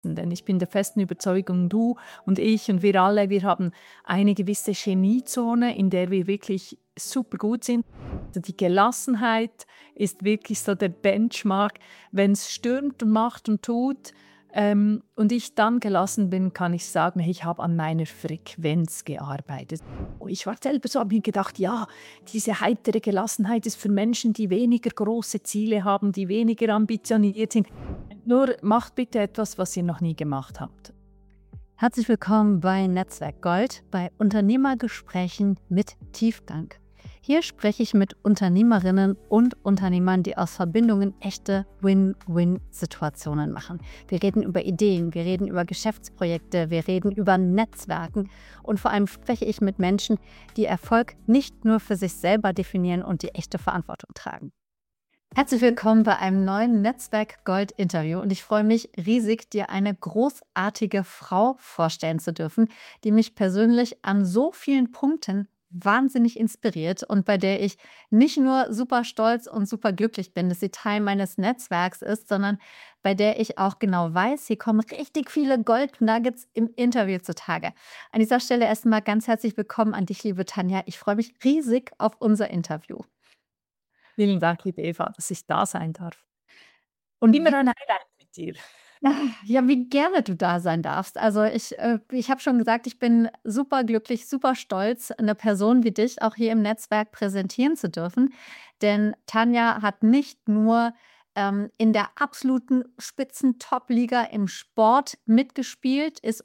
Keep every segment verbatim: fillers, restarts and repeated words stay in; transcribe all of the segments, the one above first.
Denn ich bin der festen Überzeugung, du und ich und wir alle, wir haben eine gewisse Geniezone, in der wir wirklich super gut sind. Also die Gelassenheit ist wirklich so der Benchmark. Wenn es stürmt und macht und tut ähm, und ich dann gelassen bin, kann ich sagen, hey, ich habe an meiner Frequenz gearbeitet. Ich war selber so, habe mir gedacht, ja, diese heitere Gelassenheit ist für Menschen, die weniger große Ziele haben, die weniger ambitioniert sind. Nur macht bitte etwas, was ihr noch nie gemacht habt. Herzlich willkommen bei Netzwerk Gold, bei Unternehmergesprächen mit Tiefgang. Hier spreche ich mit Unternehmerinnen und Unternehmern, die aus Verbindungen echte Win-Win-Situationen machen. Wir reden über Ideen, wir reden über Geschäftsprojekte, wir reden über Netzwerken und vor allem spreche ich mit Menschen, die Erfolg nicht nur für sich selber definieren und die echte Verantwortung tragen. Herzlich willkommen bei einem neuen Netzwerk Gold Interview und ich freue mich riesig, dir eine großartige Frau vorstellen zu dürfen, die mich persönlich an so vielen Punkten wahnsinnig inspiriert und bei der ich nicht nur super stolz und super glücklich bin, dass sie Teil meines Netzwerks ist, sondern bei der ich auch genau weiß, hier kommen richtig viele Gold-Nuggets im Interview zutage. An dieser Stelle erstmal ganz herzlich willkommen an dich, liebe Tanja. Ich freue mich riesig auf unser Interview. Vielen Dank, liebe Eva, dass ich da sein darf. Und Immer wie, ein Highlight mit dir. ja, wie gerne du da sein darfst. Also ich, äh, ich habe schon gesagt, ich bin super glücklich, super stolz, eine Person wie dich auch hier im Netzwerk präsentieren zu dürfen. Denn Tanja hat nicht nur ähm, in der absoluten Spitzen-Top-Liga im Sport mitgespielt, ist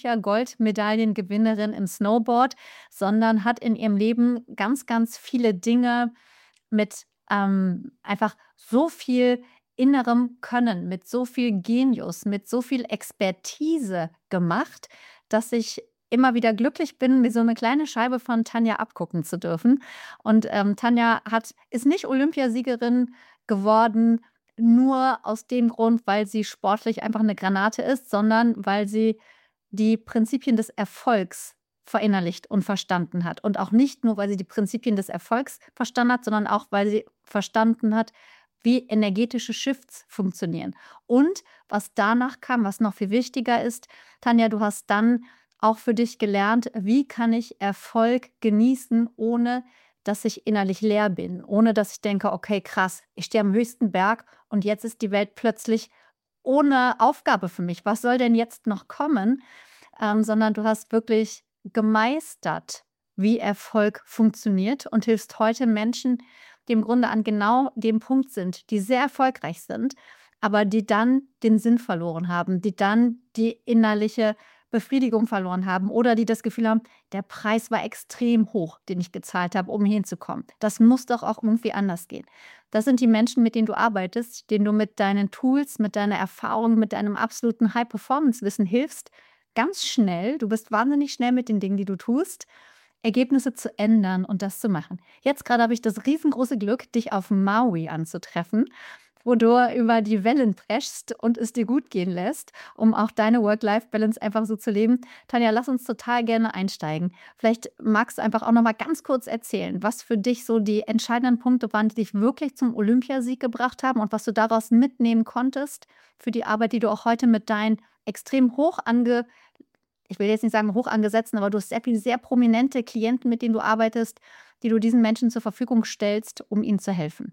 Olympia-Goldmedaillengewinnerin im Snowboard, sondern hat in ihrem Leben ganz, ganz viele Dinge mit ähm, einfach so viel innerem Können, mit so viel Genius, mit so viel Expertise gemacht, dass ich immer wieder glücklich bin, mir so eine kleine Scheibe von Tanja abgucken zu dürfen. Und ähm, Tanja hat, ist nicht Olympiasiegerin geworden, nur aus dem Grund, weil sie sportlich einfach eine Granate ist, sondern weil sie die Prinzipien des Erfolgs verinnerlicht und verstanden hat. Und auch nicht nur, weil sie die Prinzipien des Erfolgs verstanden hat, sondern auch, weil sie verstanden hat, wie energetische Shifts funktionieren. Und was danach kam, was noch viel wichtiger ist, Tanja, du hast dann auch für dich gelernt, wie kann ich Erfolg genießen, ohne dass ich innerlich leer bin, ohne dass ich denke, okay, krass, ich stehe am höchsten Berg und jetzt ist die Welt plötzlich ohne Aufgabe für mich. Was soll denn jetzt noch kommen? Ähm, sondern du hast wirklich gemeistert, wie Erfolg funktioniert und hilfst heute Menschen, die im Grunde an genau dem Punkt sind, die sehr erfolgreich sind, aber die dann den Sinn verloren haben, die dann die innerliche Befriedigung verloren haben oder die das Gefühl haben, der Preis war extrem hoch, den ich gezahlt habe, um hier hinzukommen. Das muss doch auch irgendwie anders gehen. Das sind die Menschen, mit denen du arbeitest, denen du mit deinen Tools, mit deiner Erfahrung, mit deinem absoluten High-Performance-Wissen hilfst, ganz schnell, du bist wahnsinnig schnell mit den Dingen, die du tust, Ergebnisse zu ändern und das zu machen. Jetzt gerade habe ich das riesengroße Glück, dich auf Maui anzutreffen, wo du über die Wellen preschst und es dir gut gehen lässt, um auch deine Work-Life-Balance einfach so zu leben. Tanja, lass uns total gerne einsteigen. Vielleicht magst du einfach auch noch mal ganz kurz erzählen, was für dich so die entscheidenden Punkte waren, die dich wirklich zum Olympiasieg gebracht haben und was du daraus mitnehmen konntest für die Arbeit, die du auch heute mit deinen extrem hoch ange ich will jetzt nicht sagen hoch angesetzten, aber du hast sehr viele sehr prominente Klienten, mit denen du arbeitest, die du diesen Menschen zur Verfügung stellst, um ihnen zu helfen.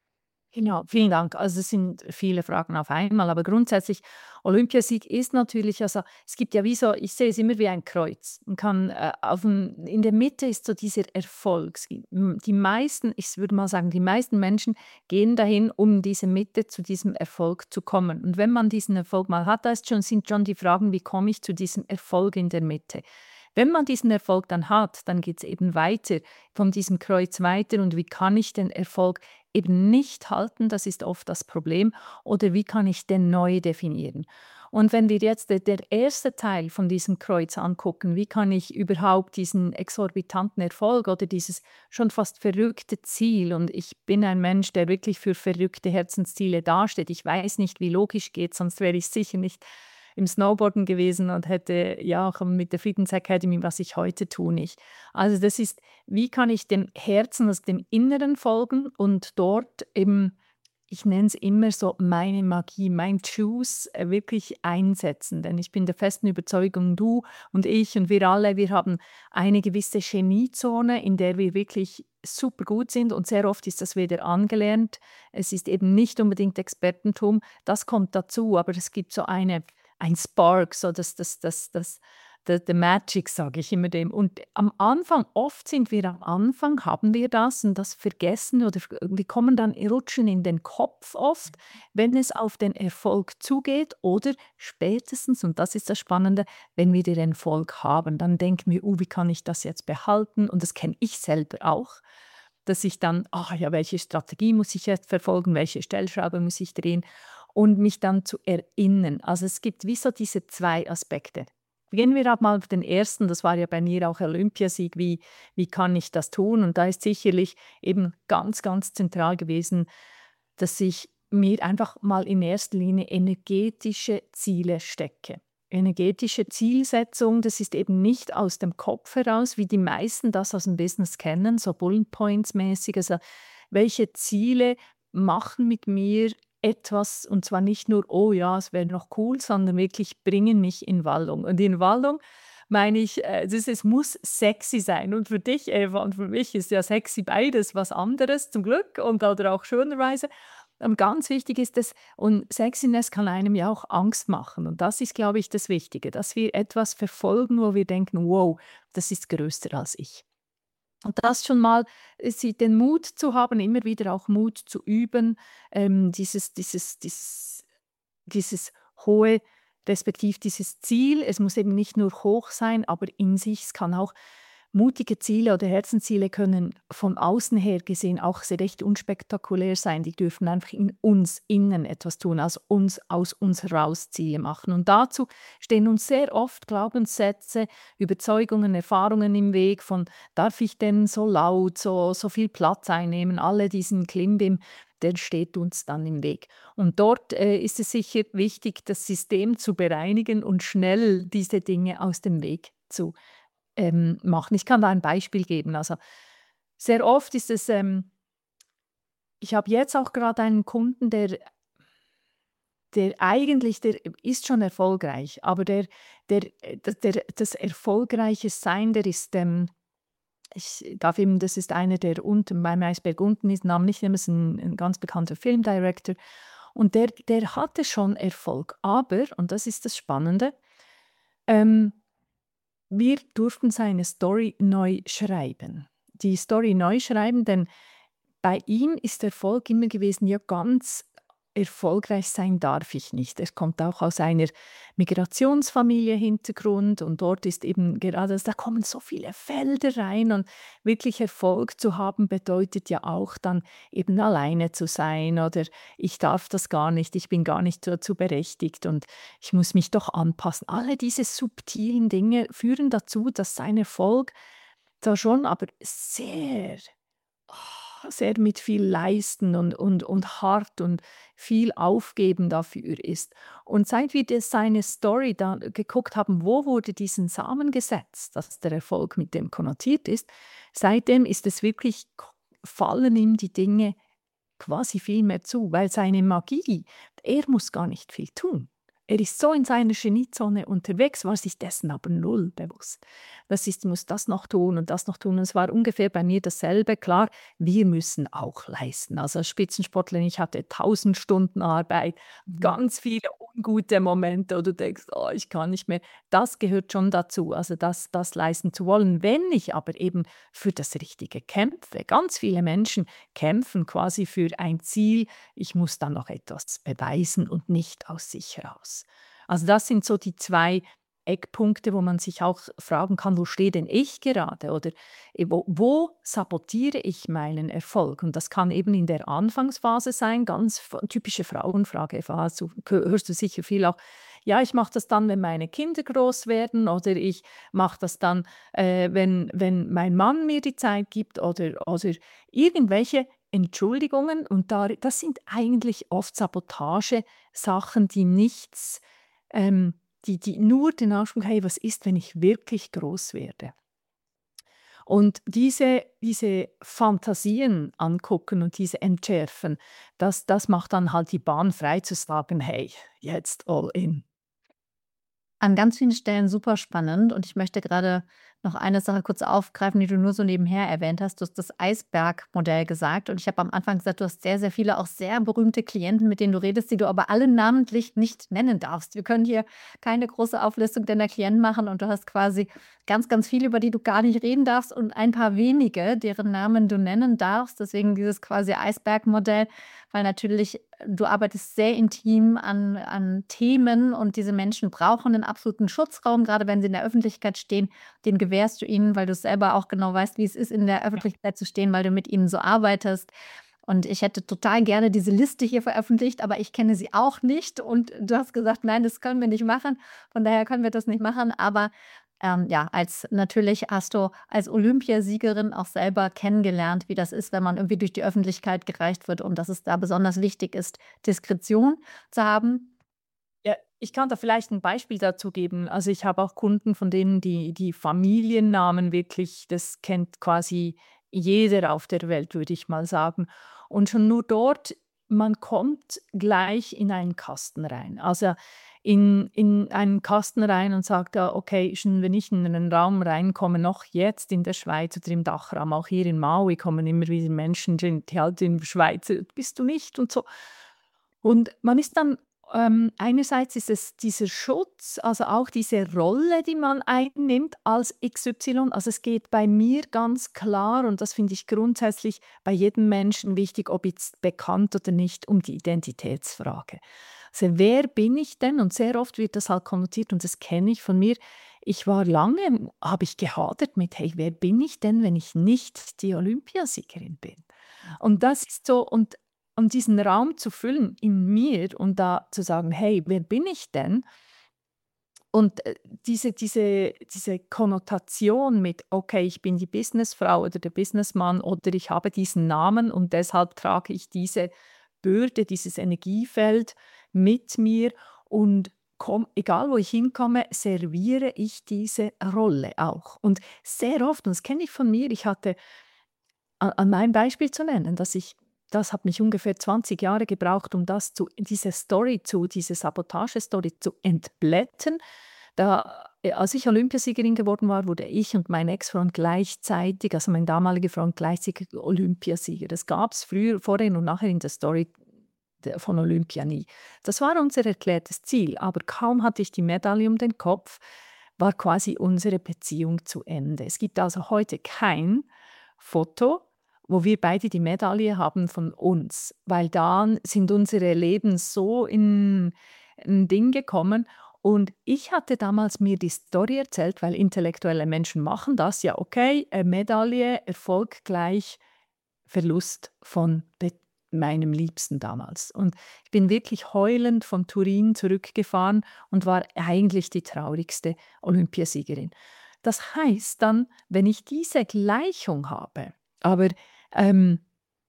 Genau, vielen Dank. Also es sind viele Fragen auf einmal, aber grundsätzlich Olympiasieg ist natürlich, also es gibt ja wie so, ich sehe es immer wie ein Kreuz. Man kann äh, auf dem, in der Mitte ist so dieser Erfolg. Die meisten, ich würde mal sagen, die meisten Menschen gehen dahin, um in diese Mitte zu diesem Erfolg zu kommen. Und wenn man diesen Erfolg mal hat, da ist schon, sind schon die Fragen, wie komme ich zu diesem Erfolg in der Mitte? Wenn man diesen Erfolg dann hat, dann geht es eben weiter, von diesem Kreuz weiter und wie kann ich den Erfolg eben nicht halten, das ist oft das Problem, oder wie kann ich den neu definieren? Und wenn wir jetzt der, der erste Teil von diesem Kreuz angucken, wie kann ich überhaupt diesen exorbitanten Erfolg oder dieses schon fast verrückte Ziel, und ich bin ein Mensch, der wirklich für verrückte Herzensziele dasteht, ich weiß nicht, wie logisch geht, sonst wäre ich sicher nicht im Snowboarden gewesen und hätte ja auch mit der Friedens Academy, was ich heute tue, nicht. Also das ist, wie kann ich dem Herzen, also dem Inneren folgen und dort eben ich nenne es immer so meine Magie, mein Juice äh, wirklich einsetzen. Denn ich bin der festen Überzeugung, du und ich und wir alle, wir haben eine gewisse Geniezone, in der wir wirklich super gut sind und sehr oft ist das weder angelernt, es ist eben nicht unbedingt Expertentum, das kommt dazu, aber es gibt so eine, ein Spark, so das, das, das, das, the, the Magic, sage ich immer dem. Und am Anfang, oft sind wir am Anfang, haben wir das und das vergessen oder wir kommen dann, rutschen in den Kopf oft, wenn es auf den Erfolg zugeht oder spätestens, und das ist das Spannende, wenn wir den Erfolg haben, dann denken wir, uh, wie kann ich das jetzt behalten? Und das kenne ich selber auch, dass ich dann, ach ja, welche Strategie muss ich jetzt verfolgen, welche Stellschraube muss ich drehen und mich dann zu erinnern. Also es gibt wie so diese zwei Aspekte. Beginnen wir ab mal auf den ersten, das war ja bei mir auch Olympiasieg, wie, wie kann ich das tun? Und da ist sicherlich eben ganz, ganz zentral gewesen, dass ich mir einfach mal in erster Linie energetische Ziele stecke. Energetische Zielsetzung, das ist eben nicht aus dem Kopf heraus, wie die meisten das aus dem Business kennen, so Bullet Points mäßig. Also welche Ziele machen mit mir etwas, und zwar nicht nur, oh ja, es wäre noch cool, sondern wirklich bringen mich in Wallung. Und in Wallung meine ich, äh, das, es muss sexy sein. Und für dich, Eva, und für mich ist ja sexy beides was anderes, zum Glück, und oder auch schönerweise. Ähm, ganz wichtig ist es, und Sexiness kann einem ja auch Angst machen. Und das ist, glaube ich, das Wichtige, dass wir etwas verfolgen, wo wir denken, wow, das ist größer als ich. Und das schon mal, äh, sie den Mut zu haben, immer wieder auch Mut zu üben, ähm, dieses, dieses, dieses, dieses hohe, respektive dieses Ziel. Es muss eben nicht nur hoch sein, aber in sich, es kann auch mutige Ziele oder Herzensziele können von außen her gesehen auch sehr recht unspektakulär sein. Die dürfen einfach in uns innen etwas tun, also uns aus uns heraus Ziele machen. Und dazu stehen uns sehr oft Glaubenssätze, Überzeugungen, Erfahrungen im Weg von, darf ich denn so laut, so, so viel Platz einnehmen, alle diesen Klimbim, der steht uns dann im Weg. Und dort äh, ist es sicher wichtig, das System zu bereinigen und schnell diese Dinge aus dem Weg zu ähm, machen. Ich kann da ein Beispiel geben. Also sehr oft ist es, ähm, ich habe jetzt auch gerade einen Kunden, der, der eigentlich, der ist schon erfolgreich, aber der, der, der, der das erfolgreiche Sein, der ist, ähm, ich darf eben, das ist einer, der unten beim Eisberg unten ist, Namen nicht nehmen, ist ein, ein ganz bekannter Filmdirector. Und der, der hatte schon Erfolg, aber, und das ist das Spannende, ähm, wir durften seine Story neu schreiben. Die Story neu schreiben, denn bei ihm ist Erfolg immer gewesen, ja, ganz erfolgreich sein darf ich nicht. Er kommt auch aus einer Migrationsfamilie-Hintergrund und dort ist eben gerade, also da kommen so viele Felder rein und wirklich Erfolg zu haben bedeutet ja auch dann eben alleine zu sein oder ich darf das gar nicht, ich bin gar nicht dazu berechtigt und ich muss mich doch anpassen. Alle diese subtilen Dinge führen dazu, dass sein Erfolg zwar schon, aber sehr sehr mit viel Leisten und, und, und hart und viel Aufgeben dafür ist. Und seit wir das, seine Story da geguckt haben, wo wurde diesen Samen gesetzt, dass der Erfolg mit dem konnotiert ist, seitdem ist es wirklich, fallen ihm die Dinge quasi viel mehr zu, weil seine Magie, er muss gar nicht viel tun. Er ist so in seiner Geniezone unterwegs, war sich dessen aber null bewusst. Das ist, muss das noch tun und das noch tun. Und es war ungefähr bei mir dasselbe. Klar, wir müssen auch leisten. Also als Spitzensportlerin, ich hatte tausend Stunden Arbeit, Mhm. ganz viele ungute Momente, wo du denkst, oh, ich kann nicht mehr. Das gehört schon dazu, also das, das leisten zu wollen. Wenn ich aber eben für das Richtige kämpfe, ganz viele Menschen kämpfen quasi für ein Ziel, ich muss dann noch etwas beweisen und nicht aus sich heraus. Also das sind so die zwei Eckpunkte, wo man sich auch fragen kann, wo stehe denn ich gerade oder äh, wo, wo sabotiere ich meinen Erfolg? Und das kann eben in der Anfangsphase sein, ganz f- typische Frauenfrage, Eva, so hörst du sicher viel auch, ja, ich mache das dann, wenn meine Kinder groß werden oder ich mache das dann, äh, wenn, wenn mein Mann mir die Zeit gibt oder, oder irgendwelche Entschuldigungen und da, das sind eigentlich oft Sabotage-Sachen, die nichts, ähm, die, die nur den Anspruch haben, hey, was ist, wenn ich wirklich groß werde? Und diese, diese Fantasien angucken und diese entschärfen, das, das macht dann halt die Bahn frei zu sagen, hey, jetzt all in. An ganz vielen Stellen super spannend und ich möchte gerade noch eine Sache kurz aufgreifen, die du nur so nebenher erwähnt hast. Du hast das Eisbergmodell gesagt und ich habe am Anfang gesagt, du hast sehr, sehr viele auch sehr berühmte Klienten, mit denen du redest, die du aber alle namentlich nicht nennen darfst. Wir können hier keine große Auflistung deiner Klienten machen und du hast quasi ganz, ganz viele, über die du gar nicht reden darfst und ein paar wenige, deren Namen du nennen darfst. Deswegen dieses quasi Eisbergmodell, weil natürlich du arbeitest sehr intim an, an Themen und diese Menschen brauchen einen absoluten Schutzraum, gerade wenn sie in der Öffentlichkeit stehen. Den gewährst du ihnen, weil du selber auch genau weißt, wie es ist, in der Ja. Öffentlichkeit zu stehen, weil du mit ihnen so arbeitest. Und ich hätte total gerne diese Liste hier veröffentlicht, aber ich kenne sie auch nicht. Und du hast gesagt, nein, das können wir nicht machen. Von daher können wir das nicht machen. Aber ähm, ja, als natürlich hast du als Olympiasiegerin auch selber kennengelernt, wie das ist, wenn man irgendwie durch die Öffentlichkeit gereicht wird und dass es da besonders wichtig ist, Diskretion zu haben. Ja, ich kann da vielleicht ein Beispiel dazu geben. Also, ich habe auch Kunden, von denen die die Familiennamen wirklich, das kennt quasi jeder auf der Welt, würde ich mal sagen. Und schon nur dort, man kommt gleich in einen Kasten rein. Also, in in einen Kasten rein und sagt: „Ja, okay, schon wenn ich in einen Raum reinkomme, noch jetzt in der Schweiz oder im Dachraum, auch hier in Maui kommen immer wieder Menschen, die die halt in Schweiz, äh, bist du nicht?“ und so. Und man ist dann ähm, einerseits ist es dieser Schutz, also auch diese Rolle, die man einnimmt als X Y. Also es geht bei mir ganz klar, und das finde ich grundsätzlich bei jedem Menschen wichtig, ob jetzt bekannt oder nicht, um die Identitätsfrage. Also wer bin ich denn? Und sehr oft wird das halt konnotiert und das kenne ich von mir. Ich war lange, habe ich gehadert mit, hey, wer bin ich denn, wenn ich nicht die Olympiasiegerin bin? Und das ist so, und um diesen Raum zu füllen in mir und da zu sagen: „Hey, wer bin ich denn?“ Und, äh, diese diese diese Konnotation mit: „Okay, ich bin die Businessfrau oder der Businessmann oder ich habe diesen Namen und deshalb trage ich diese Bürde, dieses Energiefeld mit mir und komm egal wo ich hinkomme, serviere ich diese Rolle auch.“ Und sehr oft, und das kenne ich von mir, ich hatte a an meinem Beispiel zu nennen, dass ich, das hat mich ungefähr zwanzig Jahre gebraucht, um das zu diese Story zu diese Sabotagestory zu entblättern. Da äh, als ich Olympiasiegerin geworden war, wurde ich und mein Ex-Freund gleichzeitig, also mein damaliger Freund, gleichzeitig Olympiasieger. Das gab es früher, vorher und nachher in der Story de von Olympia nie. Das war unser erklärtes Ziel, aber kaum hatte ich die Medaille um den Kopf, war quasi unsere Beziehung zu Ende. Es gibt also heute kein Foto, wo wir beide die Medaille haben von uns, weil dann sind unsere Leben so in 'n Ding gekommen. Und ich hatte damals mir die Story erzählt, weil intellektuelle Menschen machen das, ja okay, äh, Medaille, Erfolg gleich Verlust von be meinem Liebsten damals. Und ich bin wirklich heulend von Turin zurückgefahren und war eigentlich die traurigste Olympiasiegerin. Das heißt dann, wenn ich diese Gleichung habe, aber, ähm,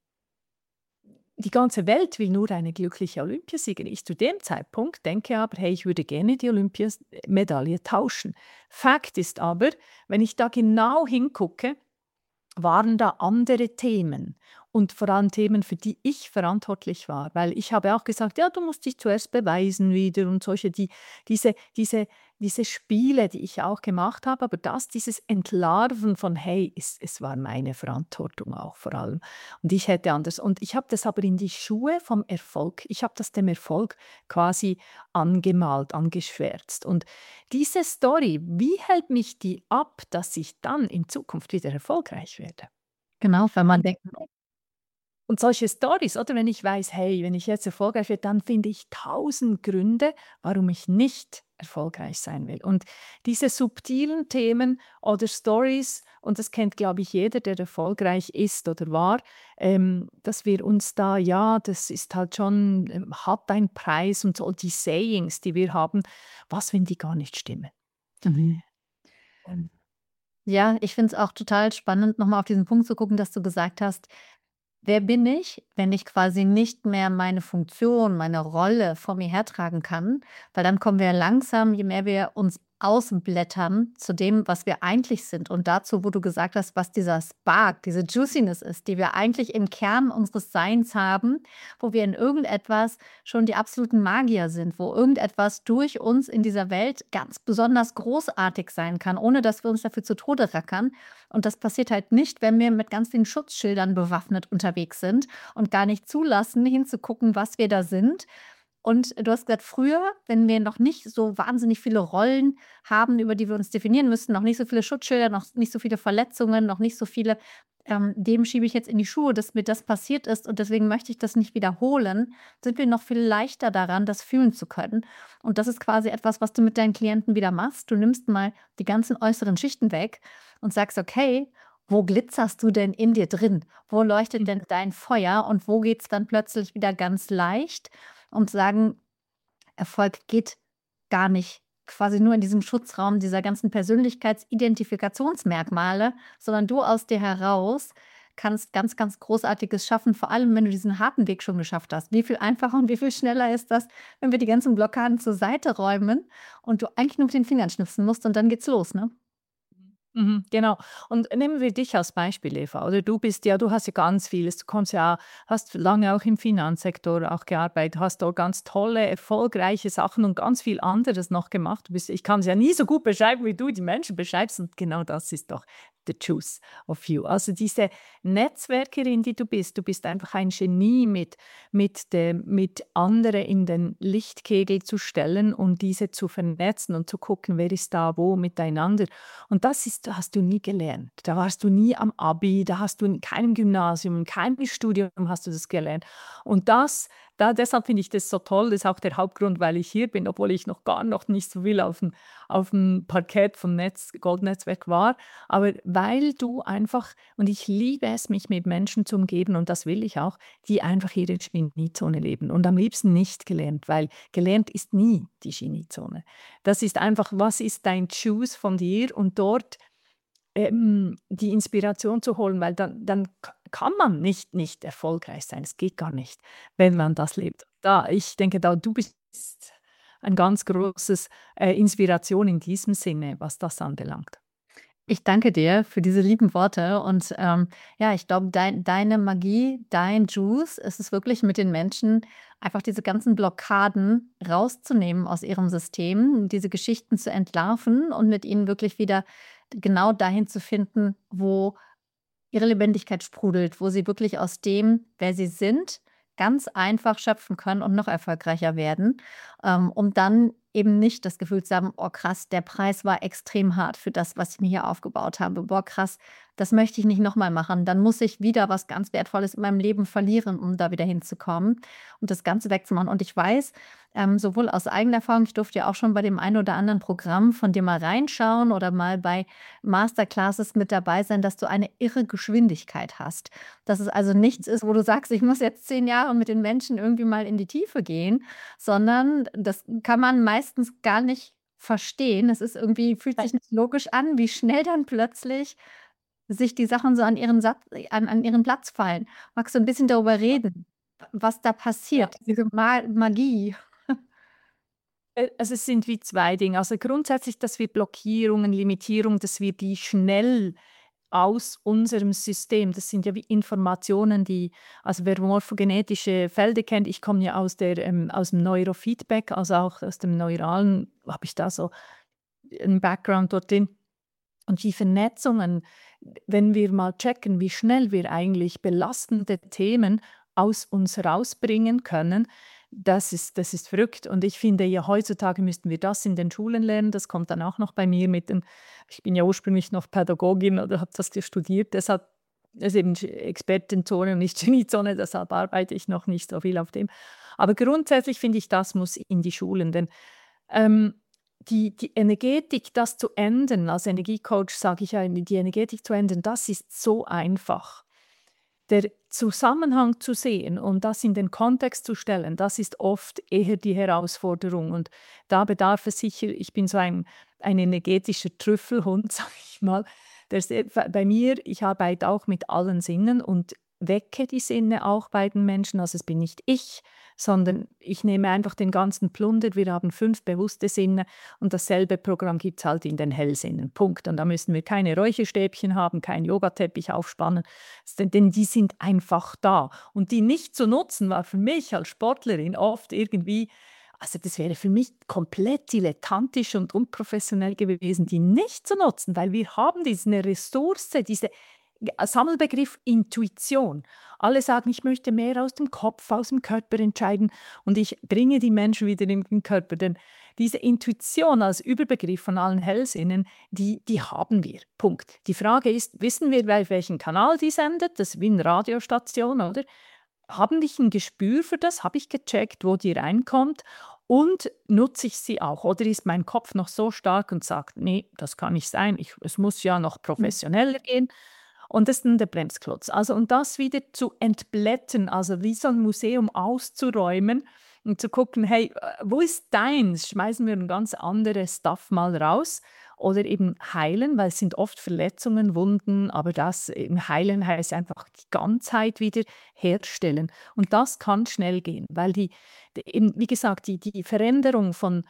die ganze Welt will nur eine glückliche Olympiasiegerin. Ich zu dem Zeitpunkt denke aber: „Hey, ich würde gerne die Olympiamedaille tauschen.“ Fakt ist aber, wenn ich da genau hingucke, waren da andere Themen und vor allem Themen, für die ich verantwortlich war. Weil ich habe auch gesagt: „Ja, du musst dich zuerst beweisen wieder“ und solche, die diese diese diese Spiele, die ich auch gemacht habe, aber das, dieses Entlarven von: „Hey, es es war meine Verantwortung auch vor allem und ich hätte anders“, und ich habe das aber in die Schuhe vom Erfolg, ich habe das dem Erfolg quasi angemalt, angeschwärzt. Und diese Story, wie hält mich die ab, dass ich dann in Zukunft wieder erfolgreich werde? Genau, wenn man denkt, Und solche Stories, oder wenn ich weiß, hey, wenn ich jetzt erfolgreich werde, dann finde ich tausend Gründe, warum ich nicht erfolgreich sein will. Und diese subtilen Themen oder Stories, und das kennt, glaube ich, jeder, der erfolgreich ist oder war, ähm, dass wir uns da, ja, das ist halt schon, ähm, hat einen Preis und so, die Sayings, die wir haben, was, wenn die gar nicht stimmen? mhm. Ähm, Ja, ich finde es auch total spannend, noch mal auf diesen Punkt zu gucken, dass du gesagt hast: „Wer bin ich, wenn ich quasi nicht mehr meine Funktion, meine Rolle vor mir hertragen kann?“ Weil dann kommen wir langsam, je mehr wir uns ausblättern zu dem, was wir eigentlich sind und dazu, wo du gesagt hast, was dieser Spark, diese Juiciness ist, die wir eigentlich im Kern unseres Seins haben, wo wir in irgendetwas schon die absoluten Magier sind, wo irgendetwas durch uns in dieser Welt ganz besonders großartig sein kann, ohne dass wir uns dafür zu Tode rackern. Und das passiert halt nicht, wenn wir mit ganz vielen Schutzschildern bewaffnet unterwegs sind und gar nicht zulassen, hinzugucken, was wir da sind. Und du hast gesagt, früher, wenn wir noch nicht so wahnsinnig viele Rollen haben, über die wir uns definieren müssten, noch nicht so viele Schutzschilder, noch nicht so viele Verletzungen, noch nicht so viele, ähm, dem schiebe ich jetzt in die Schuhe, dass mir das passiert ist und deswegen möchte ich das nicht wiederholen, sind wir noch viel leichter daran, das fühlen zu können. Und das ist quasi etwas, was du mit deinen Klienten wieder machst. Du nimmst mal die ganzen äußeren Schichten weg und sagst, okay, wo glitzerst du denn in dir drin? Wo leuchtet denn dein Feuer und wo geht es dann plötzlich wieder ganz leicht? Und sagen, Erfolg geht gar nicht quasi nur in diesem Schutzraum dieser ganzen Persönlichkeitsidentifikationsmerkmale, sondern du aus dir heraus kannst ganz, ganz Großartiges schaffen, vor allem wenn du diesen harten Weg schon geschafft hast. Wie viel einfacher und wie viel schneller ist das, wenn wir die ganzen Blockaden zur Seite räumen und du eigentlich nur mit den Fingern schnipsen musst und dann geht's los, ne? Mhm, genau. Und nehmen wir dich als Beispiel, Eva. Oder du bist ja, du hast ja ganz vieles. Du kommst ja, hast lange auch im Finanzsektor auch gearbeitet, hast dort ganz tolle, erfolgreiche Sachen und ganz viel anderes noch gemacht. Du bist, ich kann es ja nie so gut beschreiben, wie du die Menschen beschreibst. Und genau das ist doch the juice of you. Also diese Netzwerkerin, die du bist, du bist einfach ein Genie mit, mit, dem, mit andere in den Lichtkegel zu stellen und diese zu vernetzen und zu gucken, wer ist da wo miteinander. Und das ist, hast du nie gelernt. Da warst du nie am Abi, da hast du in keinem Gymnasium, in keinem Studium hast du das gelernt. Und das, da, deshalb finde ich das so toll, das ist auch der Hauptgrund, weil ich hier bin, obwohl ich noch gar noch nicht so viel auf dem, auf dem Parkett vom Netz, Goldnetzwerk war. Aber weil du einfach, und ich liebe es, mich mit Menschen zu umgeben, und das will ich auch, die einfach ihre Geniezone leben. Und am liebsten nicht gelernt, weil gelernt ist nie die Geniezone. Das ist einfach, was ist dein Choose von dir und dort ähm, die Inspiration zu holen, weil dann, dann k- kann man nicht, nicht erfolgreich sein. Es geht gar nicht, wenn man das lebt. Da, ich denke, da du bist ein ganz großes äh, Inspiration in diesem Sinne, was das anbelangt. Ich danke dir für diese lieben Worte und ähm, ja, ich glaube, dein, deine Magie, dein Juice ist es wirklich mit den Menschen, einfach diese ganzen Blockaden rauszunehmen aus ihrem System, diese Geschichten zu entlarven und mit ihnen wirklich wieder genau dahin zu finden, wo ihre Lebendigkeit sprudelt, wo sie wirklich aus dem, wer sie sind, ganz einfach schöpfen können und noch erfolgreicher werden, ähm, um dann eben nicht das Gefühl zu haben, oh krass, der Preis war extrem hart für das, was ich mir hier aufgebaut habe. Boah, krass, das möchte ich nicht nochmal machen. Dann muss ich wieder was ganz Wertvolles in meinem Leben verlieren, um da wieder hinzukommen und das Ganze wegzumachen. Und ich weiß, ähm, sowohl aus eigener Erfahrung, ich durfte ja auch schon bei dem einen oder anderen Programm von dir mal reinschauen oder mal bei Masterclasses mit dabei sein, dass du eine irre Geschwindigkeit hast. Dass es also nichts ist, wo du sagst, ich muss jetzt zehn Jahre mit den Menschen irgendwie mal in die Tiefe gehen, sondern das kann man meistens gar nicht verstehen. Es ist irgendwie, fühlt sich nicht logisch an, wie schnell dann plötzlich sich die Sachen so an ihren, Satz, an, an ihren Platz fallen. Magst du ein bisschen darüber reden, was da Ja. passiert, diese Ma Magie? Äh, Also es sind wie zwei Dinge. Also grundsätzlich, dass wir Blockierungen, Limitierungen, dass wir die schnell aus unserem System, das sind ja wie Informationen, die, also wer morphogenetische Felder kennt, ich komme ja aus, der, ähm, aus dem Neurofeedback, also auch aus dem Neuralen, habe ich da so einen Background dorthin. Und die Vernetzungen, wenn wir mal checken, wie schnell wir eigentlich belastende Themen aus uns rausbringen können, das ist, das ist verrückt. Und ich finde ja, heutzutage müssten wir das in den Schulen lernen. Das kommt dann auch noch bei mir mit den, ich bin ja ursprünglich noch Pädagogin oder habe das studiert, deshalb ist eben Expertenzone und nicht Geniezone, deshalb arbeite ich noch nicht so viel auf dem. Aber grundsätzlich finde ich, das muss in die Schulen, denn ähm, die, die Energetik, das zu ändern, als Energiecoach sage ich ja, die Energetik zu ändern, das ist so einfach. Der Zusammenhang zu sehen und das in den Kontext zu stellen, das ist oft eher die Herausforderung. Und da bedarf es sicher, ich bin so ein, ein energetischer Trüffelhund, sage ich mal. Der sehr, bei mir, ich arbeite auch mit allen Sinnen und wecke die Sinne auch bei den Menschen. Also es bin nicht ich, sondern ich nehme einfach den ganzen Plunder. Wir haben fünf bewusste Sinne und dasselbe Programm gibt es halt in den Hellsinnen. Punkt. Und da müssen wir keine Räucherstäbchen haben, keinen Yogateppich aufspannen, denn, denn die sind einfach da. Und die nicht zu nutzen, war für mich als Sportlerin oft irgendwie, also das wäre für mich komplett dilettantisch und unprofessionell gewesen, die nicht zu nutzen, weil wir haben diese Ressource, diese Sammelbegriff Intuition. Alle sagen, ich möchte mehr aus dem Kopf, aus dem Körper entscheiden und ich bringe die Menschen wieder in den Körper. Denn diese Intuition als Überbegriff von allen Hellsinnen, die, die haben wir. Punkt. Die Frage ist, wissen wir, bei welchem Kanal die sendet? Das ist wie eine Radiostation, oder? Haben wir ein Gespür für das? Habe ich gecheckt, wo die reinkommt? Und nutze ich sie auch? Oder ist mein Kopf noch so stark und sagt, nee, das kann nicht sein, ich, es muss ja noch professioneller gehen? Und das ist dann der Bremsklotz. Also, und das wieder zu entblättern, also wie so ein Museum auszuräumen und zu gucken, hey, äh, wo ist deins? Schmeißen wir ein ganz anderes Stuff mal raus. Oder eben heilen, weil es sind oft Verletzungen, Wunden, aber das eben heilen heißt einfach die Ganzheit wieder herstellen. Und das kann schnell gehen, weil die, die eben, wie gesagt, die, die Veränderung von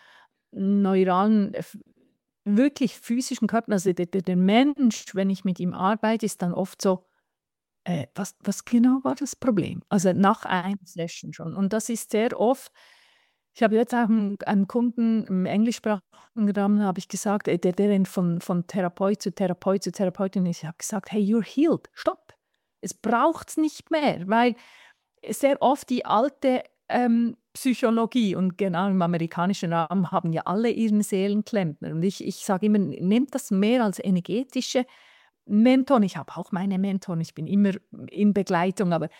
neuralen wirklich physischen Körper, also der, der, der Mensch, wenn ich mit ihm arbeite, ist dann oft so, äh, was, was genau war das Problem? Also nach einer Session schon. Und das ist sehr oft, ich habe jetzt auch einen, einen Kunden im englischsprachigen Rahmen, habe ich gesagt, äh, der, der von, von Therapeut zu Therapeut zu Therapeutin ist, ich habe gesagt, hey, you're healed, stopp. Es braucht es nicht mehr, weil sehr oft die alte ähm, Psychologie und genau im amerikanischen Raum haben ja alle ihren Seelenklempner. Und ich, ich sage immer, nehmt das mehr als energetische Mentoren. Ich habe auch meine Mentoren, ich bin immer in Begleitung, aber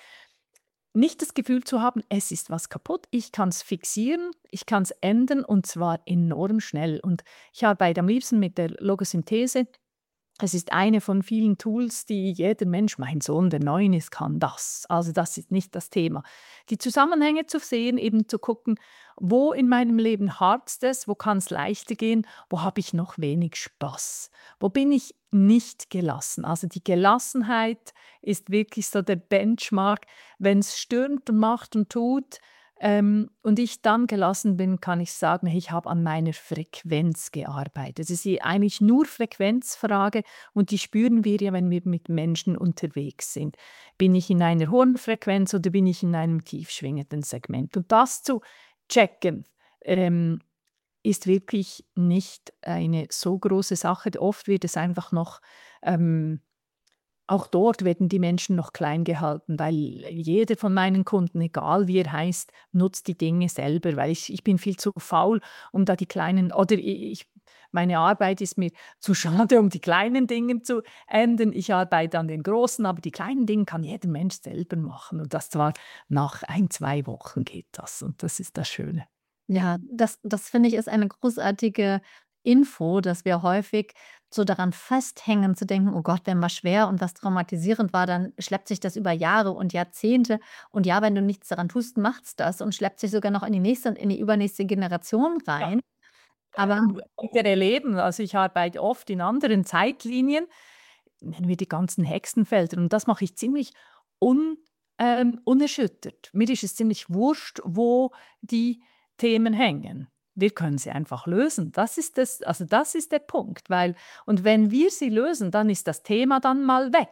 nicht das Gefühl zu haben, es ist was kaputt, ich kann es fixieren, ich kann es ändern und zwar enorm schnell. Und ich arbeite am liebsten mit der Logosynthese. Es ist eine von vielen Tools, die jeder Mensch, mein Sohn, der neun ist, kann das. Also das ist nicht das Thema. Die Zusammenhänge zu sehen, eben zu gucken, wo in meinem Leben harzt es, wo kann es leichter gehen, wo habe ich noch wenig Spaß, wo bin ich nicht gelassen. Also die Gelassenheit ist wirklich so der Benchmark. Wenn es stürmt und macht und tut, ähm, und ich dann gelassen bin, kann ich sagen, hey, ich habe an meiner Frequenz gearbeitet. Es ist eigentlich nur Frequenzfrage und die spüren wir ja, wenn wir mit Menschen unterwegs sind. Bin ich in einer hohen Frequenz oder bin ich in einem tief schwingenden Segment? Und das zu checken, ähm, ist wirklich nicht eine so große Sache. Oft wird es einfach noch ähm, auch dort werden die Menschen noch klein gehalten, weil jeder von meinen Kunden, egal wie er heißt, nutzt die Dinge selber, weil ich, ich bin viel zu faul, um da die kleinen, oder ich, meine Arbeit ist mir zu schade, um die kleinen Dinge zu ändern. Ich arbeite an den großen, aber die kleinen Dinge kann jeder Mensch selber machen. Und das zwar nach ein, zwei Wochen geht das. Und das ist das Schöne. Ja, das, das finde ich ist eine großartige Info, dass wir häufig so daran festhängen, zu denken, oh Gott, wenn was schwer und was traumatisierend war, dann schleppt sich das über Jahre und Jahrzehnte. Und ja, wenn du nichts daran tust, macht's das und schleppt sich sogar noch in die nächste und in die übernächste Generation Ja. rein. Aber Andere Leben, also ich arbeite oft in anderen Zeitlinien, nennen wir die ganzen Hexenfelder. Und das mache ich ziemlich un, ähm, unerschüttert. Mir ist es ziemlich wurscht, wo die Themen hängen. Wir können sie einfach lösen. Das ist das, also das ist der Punkt. Weil, und wenn wir sie lösen, dann ist das Thema dann mal weg.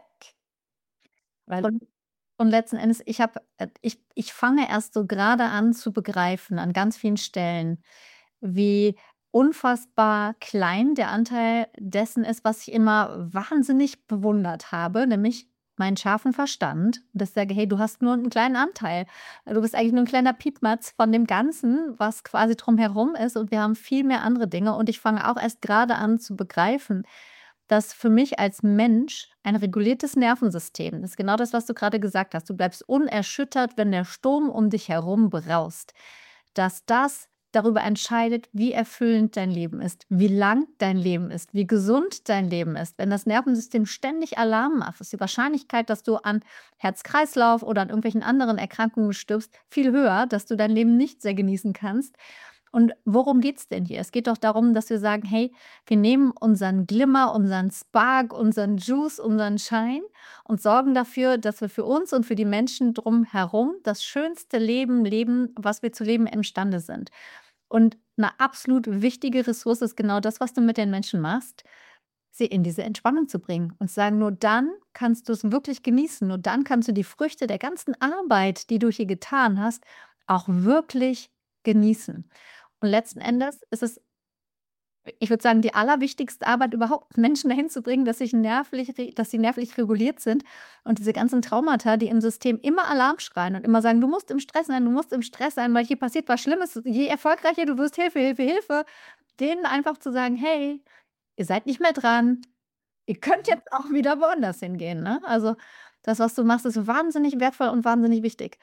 Weil, und, und letzten Endes, ich habe, ich, ich fange erst so gerade an zu begreifen, an ganz vielen Stellen, wie unfassbar klein der Anteil dessen ist, was ich immer wahnsinnig bewundert habe, nämlich meinen scharfen Verstand. Und ich sage, hey, du hast nur einen kleinen Anteil. Du bist eigentlich nur ein kleiner Piepmatz von dem Ganzen, was quasi drumherum ist. Und wir haben viel mehr andere Dinge. Und ich fange auch erst gerade an zu begreifen, dass für mich als Mensch ein reguliertes Nervensystem, das ist genau das, was du gerade gesagt hast, du bleibst unerschüttert, wenn der Sturm um dich herum braust, dass das darüber entscheidet, wie erfüllend dein Leben ist, wie lang dein Leben ist, wie gesund dein Leben ist. Wenn das Nervensystem ständig Alarm macht, ist die Wahrscheinlichkeit, dass du an Herz-Kreislauf oder an irgendwelchen anderen Erkrankungen stirbst, viel höher, dass du dein Leben nicht sehr genießen kannst. Und worum geht es denn hier? Es geht doch darum, dass wir sagen: „Hey, wir nehmen unseren Glimmer, unseren Spark, unseren Juice, unseren Shine und sorgen dafür, dass wir für uns und für die Menschen drumherum das schönste Leben leben, was wir zu leben imstande sind.“ Und eine absolut wichtige Ressource ist genau das, was du mit den Menschen machst, sie in diese Entspannung zu bringen und zu sagen: „Nur dann kannst du es wirklich genießen. Nur dann kannst du die Früchte der ganzen Arbeit, die du hier getan hast, auch wirklich genießen.“ Und letzten Endes ist es, ich würde sagen, die allerwichtigste Arbeit überhaupt, Menschen dahin zu bringen, dass sich nervlich re dass sie nervlich reguliert sind und diese ganzen Traumata, die im System immer Alarm schreien und immer sagen: „Du musst im Stress sein, du musst im Stress sein, weil hier passiert was Schlimmes. Je erfolgreicher du wirst, Hilfe, Hilfe, Hilfe.“ Denen einfach zu sagen: „Hey, ihr seid nicht mehr dran. Ihr könnt jetzt auch wieder woanders hingehen“, ne? Also, das, was du machst, ist wahnsinnig wertvoll und wahnsinnig wichtig.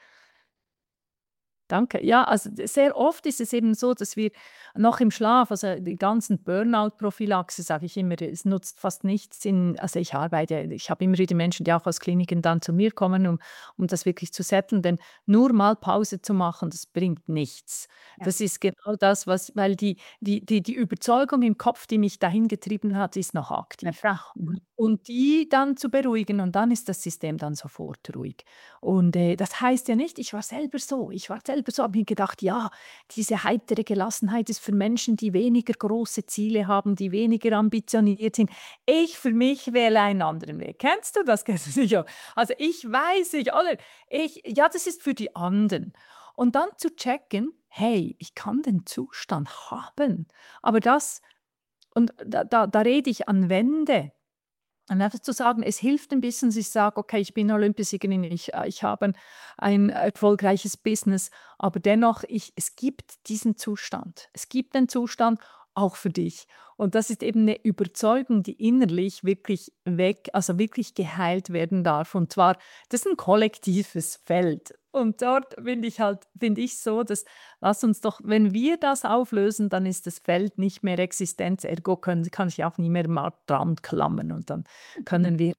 Danke. Ja, also d sehr oft ist es eben so, dass wir noch im Schlaf, also die ganzen Burnout-Prophylaxe, sage ich immer, es nutzt fast nichts in, also ich arbeite, ich habe immer wieder Menschen, die auch aus Kliniken dann zu mir kommen, um um das wirklich zu setteln, denn nur mal Pause zu machen, das bringt nichts. Ja. Das ist genau das, was, weil die die die die Überzeugung im Kopf, die mich dahin getrieben hat, ist noch Na aktiv. klar. Und und die dann zu beruhigen, und dann ist das System dann sofort ruhig. Und, äh, das heißt ja nicht, ich war selber so. Ich war selber so, habe mir gedacht: „Ja, diese heitere Gelassenheit ist für Menschen, die weniger große Ziele haben, die weniger ambitioniert sind.“ Ich für mich wähle einen anderen Weg. Kennst du das? Kennst du sicher. Also, ich weiß nicht, oder? Ich, ja, das ist für die anderen. Und dann zu checken: „Hey, ich kann den Zustand haben, aber das“, und da da da rede ich an Wände. Und einfach zu sagen, es hilft ein bisschen, dass ich sage: „Okay, ich bin Olympiasiegerin, ich äh, ich habe ein ein erfolgreiches Business, aber dennoch, ich es gibt diesen Zustand. Es gibt den Zustand auch für dich.“ Und das ist eben eine Überzeugung, die innerlich wirklich weg, also wirklich geheilt werden darf. Und zwar, das ist ein kollektives Feld. Und dort finde ich halt finde ich so, dass, lass uns doch, wenn wir das auflösen, dann ist das Feld nicht mehr Existenz, ergo können kann ich auch nie mehr mal dran klammern, und dann können wir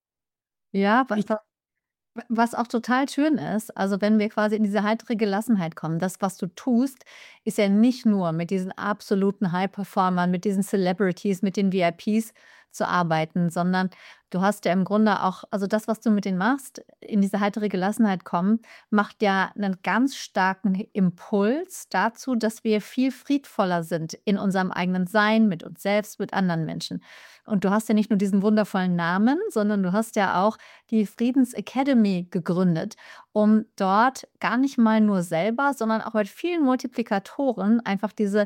Ja, wa ich wa was auch total schön ist, also wenn wir quasi in diese heitere Gelassenheit kommen, das, was du tust, ist ja nicht nur mit diesen absoluten High-Performern, mit diesen Celebrities, mit den V I Ps zu arbeiten, sondern du hast ja im Grunde auch, also das, was du mit denen machst, in diese heitere Gelassenheit kommen, macht ja einen ganz starken Impuls dazu, dass wir viel friedvoller sind in unserem eigenen Sein, mit uns selbst, mit anderen Menschen. Und du hast ja nicht nur diesen wundervollen Namen, sondern du hast ja auch die Friedens Academy gegründet, um dort gar nicht mal nur selber, sondern auch mit vielen Multiplikatoren einfach diese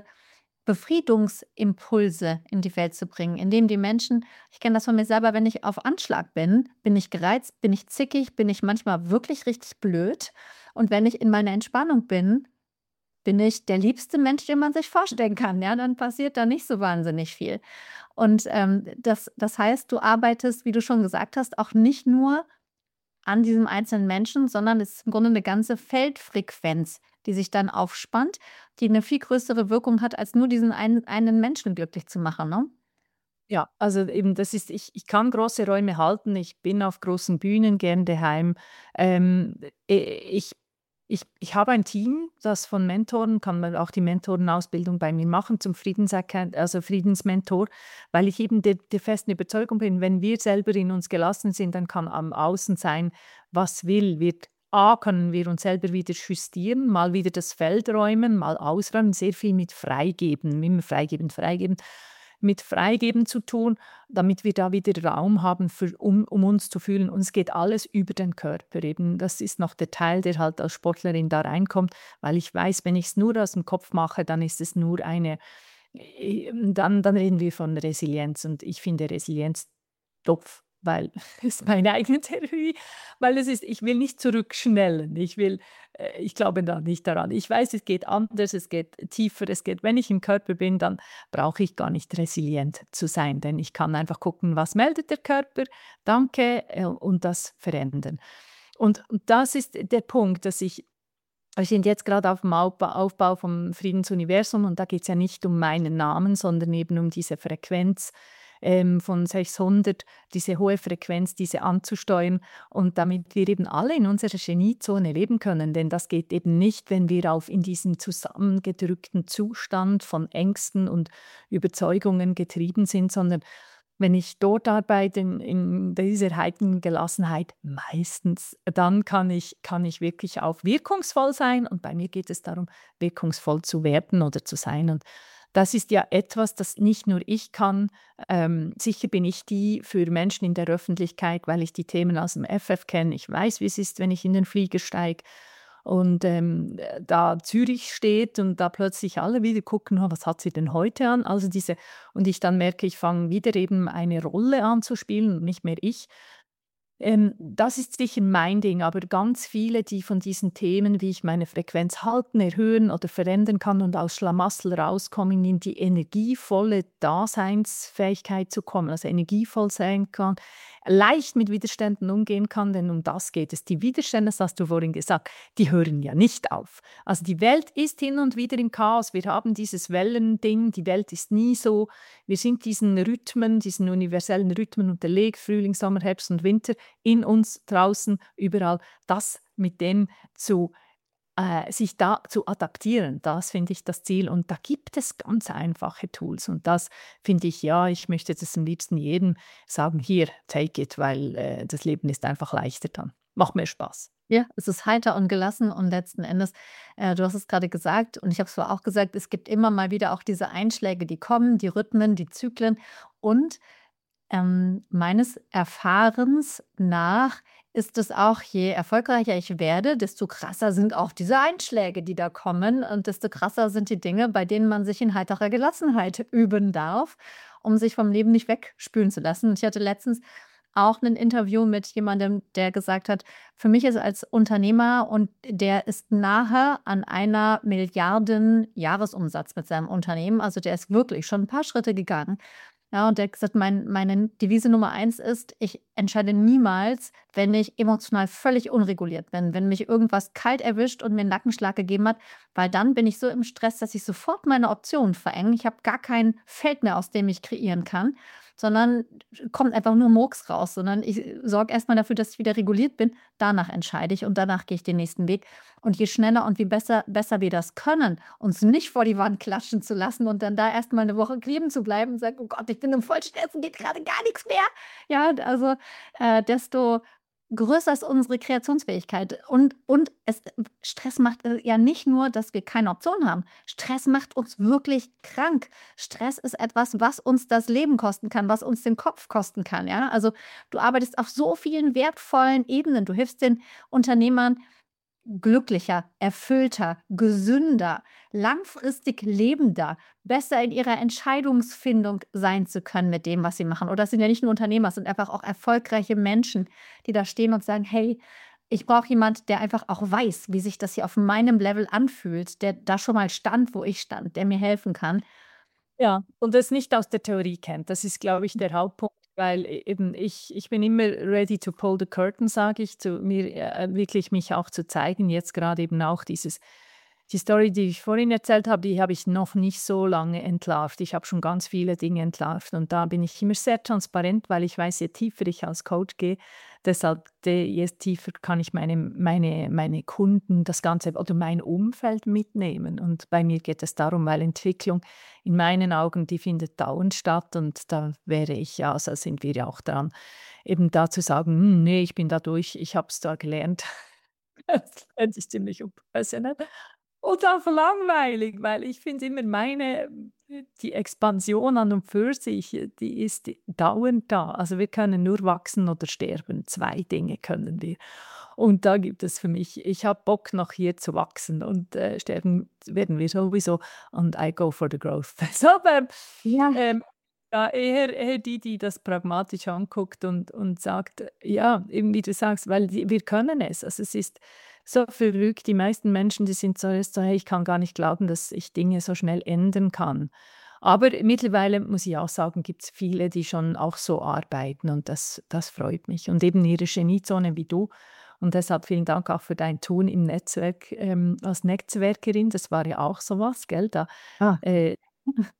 Befriedungsimpulse in die Welt zu bringen, indem die Menschen, ich kenne das von mir selber, wenn ich auf Anschlag bin, bin ich gereizt, bin ich zickig, bin ich manchmal wirklich richtig blöd. Und wenn ich in meiner Entspannung bin, bin ich der liebste Mensch, den man sich vorstellen kann. Ja, dann passiert da nicht so wahnsinnig viel. Und ähm, das, das heißt, du arbeitest, wie du schon gesagt hast, auch nicht nur an diesem einzelnen Menschen, sondern es ist im Grunde eine ganze Feldfrequenz, die sich dann aufspannt, die eine viel größere Wirkung hat, als nur diesen einen einen Menschen glücklich zu machen, ne? ja, also eben das ist, ich ich kann große Räume halten, ich bin auf großen Bühnen gern daheim. Ähm, äh, ich ich ich habe ein Team, das von Mentoren, kann man auch die Mentorenausbildung bei mir machen zum Friedenserken also Friedensmentor, weil ich eben der der festen Überzeugung bin, wenn wir selber in uns gelassen sind, dann kann am Außen sein, was will, wird A, können wir uns selber wieder justieren, mal wieder das Feld räumen, mal ausräumen, sehr viel mit Freigeben, immer freigeben, freigeben, mit Freigeben zu tun, damit wir da wieder Raum haben, für, um, um uns zu fühlen. Und es geht alles über den Körper eben. Das ist noch der Teil, der halt als Sportlerin da reinkommt, weil ich weiß, wenn ich es nur aus dem Kopf mache, dann ist es nur eine, äh, dann, dann reden wir von Resilienz, und ich finde Resilienz doof, weil das ist meine eigene Theorie, weil es ist, ich will nicht zurückschnellen. Ich will, äh, ich glaube da nicht daran. Ich weiß, es geht anders, es geht tiefer, es geht, wenn ich im Körper bin, dann brauche ich gar nicht resilient zu sein, denn ich kann einfach gucken, was meldet der Körper, danke, äh, und das verändern. Und, und das ist der Punkt, dass ich, wir sind jetzt gerade auf dem Aufbau, Aufbau vom Friedensuniversum, und da geht es ja nicht um meinen Namen, sondern eben um diese Frequenz, ähm, von sechshundert, diese hohe Frequenz, diese anzusteuern und damit wir eben alle in unserer Geniezone leben können. Denn das geht eben nicht, wenn wir auf in diesem zusammengedrückten Zustand von Ängsten und Überzeugungen getrieben sind, sondern wenn ich dort arbeite, in, in dieser heiteren Gelassenheit, meistens, dann kann ich, kann ich wirklich auch wirkungsvoll sein. Und bei mir geht es darum, wirkungsvoll zu werden oder zu sein. Und das ist ja etwas, das nicht nur ich kann. Ähm, sicher bin ich die für Menschen in der Öffentlichkeit, weil ich die Themen aus dem F F kenne. Ich weiß, wie es ist, wenn ich in den Flieger steige und ähm, da Zürich steht und da plötzlich alle wieder gucken, oh, was hat sie denn heute an? Also diese, und ich dann merke, ich fange wieder eben eine Rolle an zu spielen und nicht mehr ich. Ähm, das ist sicher mein Ding, aber ganz viele, die von diesen Themen, wie ich meine Frequenz halten, erhöhen oder verändern kann und aus Schlamassel rauskommen, in die energievolle Daseinsfähigkeit zu kommen, also energievoll sein kann, leicht mit Widerständen umgehen kann, denn um das geht es. Die Widerstände, das hast du vorhin gesagt, die hören ja nicht auf. Also die Welt ist hin und wieder im Chaos. Wir haben dieses Wellending, die Welt ist nie so. Wir sind diesen Rhythmen, diesen universellen Rhythmen unterlegt, Frühling, Sommer, Herbst und Winter, in uns, draußen, überall, das mit dem zu, äh, sich da zu adaptieren, das finde ich das Ziel. Und da gibt es ganz einfache Tools. Und das finde ich, ja, ich möchte das am liebsten jedem sagen, hier, take it, weil äh, das Leben ist einfach leichter dann. Macht mehr Spaß. Ja, es ist heiter und gelassen und letzten Endes, äh, du hast es gerade gesagt und ich habe es vorher auch gesagt, es gibt immer mal wieder auch diese Einschläge, die kommen, die Rhythmen, die Zyklen und ähm, meines Erfahrens nach ist es auch, je erfolgreicher ich werde, desto krasser sind auch diese Einschläge, die da kommen und desto krasser sind die Dinge, bei denen man sich in heiterer Gelassenheit üben darf, um sich vom Leben nicht wegspülen zu lassen. Und ich hatte letztens auch ein Interview mit jemandem, der gesagt hat, für mich ist als Unternehmer und der ist nahe an einer Milliarden Jahresumsatz mit seinem Unternehmen, also der ist wirklich schon ein paar Schritte gegangen. Ja, und der hat gesagt, mein, meine Devise Nummer eins ist, ich entscheide niemals, wenn ich emotional völlig unreguliert bin, wenn mich irgendwas kalt erwischt und mir einen Nackenschlag gegeben hat, weil dann bin ich so im Stress, dass ich sofort meine Optionen verenge. Ich habe gar kein Feld mehr, aus dem ich kreieren kann, sondern kommt einfach nur Murks raus, sondern ich sorge erstmal dafür, dass ich wieder reguliert bin. Danach entscheide ich und danach gehe ich den nächsten Weg. Und je schneller und wie besser, besser wir das können, uns nicht vor die Wand klatschen zu lassen und dann da erstmal eine Woche kleben zu bleiben und sagen, oh Gott, ich bin im Vollstress und geht gerade gar nichts mehr. Ja, also äh, desto größer ist unsere Kreationsfähigkeit. Und, und es, Stress macht äh, ja nicht nur, dass wir keine Option haben. Stress macht uns wirklich krank. Stress ist etwas, was uns das Leben kosten kann, was uns den Kopf kosten kann. Ja? Also du arbeitest auf so vielen wertvollen Ebenen. Du hilfst den Unternehmern, glücklicher, erfüllter, gesünder, langfristig lebender, besser in ihrer Entscheidungsfindung sein zu können mit dem, was sie machen. Oder es sind ja nicht nur Unternehmer, es sind einfach auch erfolgreiche Menschen, die da stehen und sagen, hey, ich brauche jemand, der einfach auch weiß, wie sich das hier auf meinem Level anfühlt, der da schon mal stand, wo ich stand, der mir helfen kann. Ja, und es nicht aus der Theorie kennt. Das ist, glaube ich, der Hauptpunkt, weil e eben ich ich bin immer ready to pull the curtain, sage ich, zu mir äh, wirklich mich auch zu zeigen. Jetzt gerade eben auch dieses die Story, die ich vorhin erzählt habe, die habe ich noch nicht so lange entlarvt. Ich habe schon ganz viele Dinge entlarvt und da bin ich immer sehr transparent, weil ich weiß, je tiefer ich als Coach gehe, deshalb de je tiefer kann ich meine meine meine Kunden, das Ganze oder mein Umfeld mitnehmen. Und bei mir geht es darum, weil Entwicklung in meinen Augen, die findet dauernd statt und da wäre ich ja, also sind wir ja auch dran, eben da zu sagen: „Hm, ne, ich bin da durch, ich habe es da gelernt.“ Das fände ich ziemlich unprofessionell und auch langweilig, weil ich finde immer meine die Expansion an und für sich, äh, die ist dauernd da. Also, wir können nur wachsen oder sterben. Zwei Dinge können wir. Und da gibt es für mich ich habe Bock, noch hier zu wachsen und, äh, sterben werden wir sowieso und I go for the growth. So, ähm, Ja. ähm, ja, eher eher die, die das pragmatisch anguckt und und sagt, äh, ja, eben wie du sagst, weil die wir können es. Also, es ist so verrückt. Die meisten Menschen, die sind so erst so: „Hey, ich kann gar nicht glauben, dass ich Dinge so schnell ändern kann.“ Aber mittlerweile, muss ich auch sagen, gibt es viele, die schon auch so arbeiten und das das freut mich. Und eben ihre Geniezone wie du. Und deshalb vielen Dank auch für dein Tun im Netzwerk, ähm, als Netzwerkerin. Das war ja auch so was, gell? Da, Ah. äh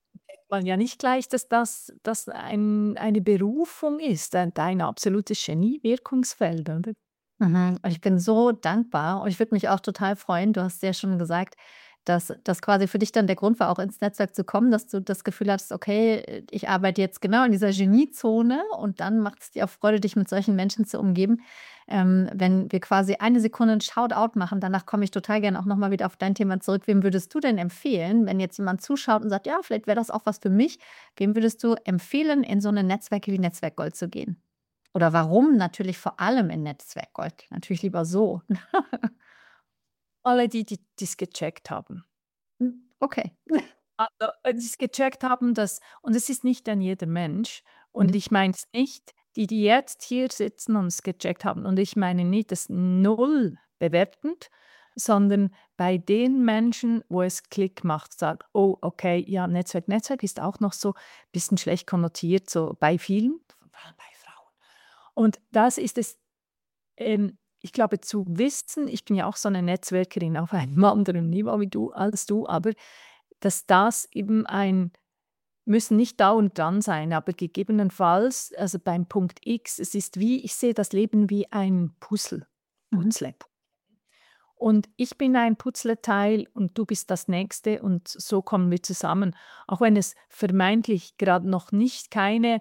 man ja nicht gleich, dass das das ein eine Berufung ist, dein dein absolutes Genie-Wirkungsfeld, oder? Mhm. Und ich bin so dankbar und ich würde mich auch total freuen. Du hast ja schon gesagt, dass das quasi für dich dann der Grund war, auch ins Netzwerk zu kommen, dass du das Gefühl hattest, okay, äh, ich arbeite jetzt genau in dieser Geniezone und dann macht es dir auch Freude, dich mit solchen Menschen zu umgeben. Ähm, wenn wir quasi eine Sekunde 'n Shoutout machen, danach komme ich total gerne auch noch mal wieder auf dein Thema zurück. Wem würdest du denn empfehlen, wenn jetzt jemand zuschaut und sagt: „Ja, vielleicht wäre das auch was für mich." Wem würdest du empfehlen, in so 'ne Netzwerke wie Netzwerk Gold zu gehen? Oder warum natürlich vor allem in Netzwerk Gold? Natürlich lieber so. Alle die, die die's gecheckt haben. Hm, okay. Also, äh, die's gecheckt haben, dass und es ist nicht dann jeder Mensch. Und Mhm. ich meine es nicht, die, die jetzt hier sitzen und es gecheckt haben. Und ich meine nicht das null bewertend, sondern bei den Menschen, wo es Klick macht, sagt: „Oh, okay, ja, Netzwerk Netzwerk ist auch noch so bisschen schlecht konnotiert, so bei vielen, vor allem bei Frauen." Und das ist es, ähm, ich glaube, zu wissen, ich bin ja auch so eine Netzwerkerin auf einem anderen Niveau wie du als du, aber dass das eben ein müssen nicht dauernd dran sein, aber gegebenenfalls, also beim Punkt X, es ist wie ich sehe das Leben wie ein Puzzle Mhm. Puzzle. Und ich bin ein Puzzleteil und du bist das Nächste und so kommen wir zusammen. Auch wenn es vermeintlich gerade noch nicht keine,